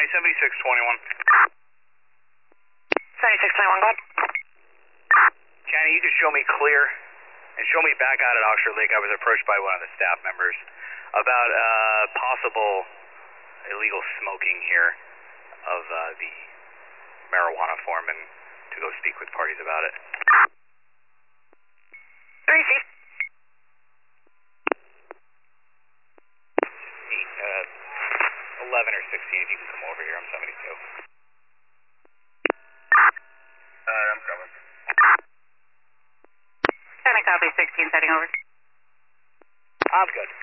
7621. 7621, go ahead. Channy, you can show me clear and show me back out at Oxford Lake. I was approached by one of the staff members about possible illegal smoking here of the marijuana form, and to go speak with parties about it. 3C. 11 or 16, if you can come over here. I'm 72. I'm coming. And a copy 16, setting over. I'm good.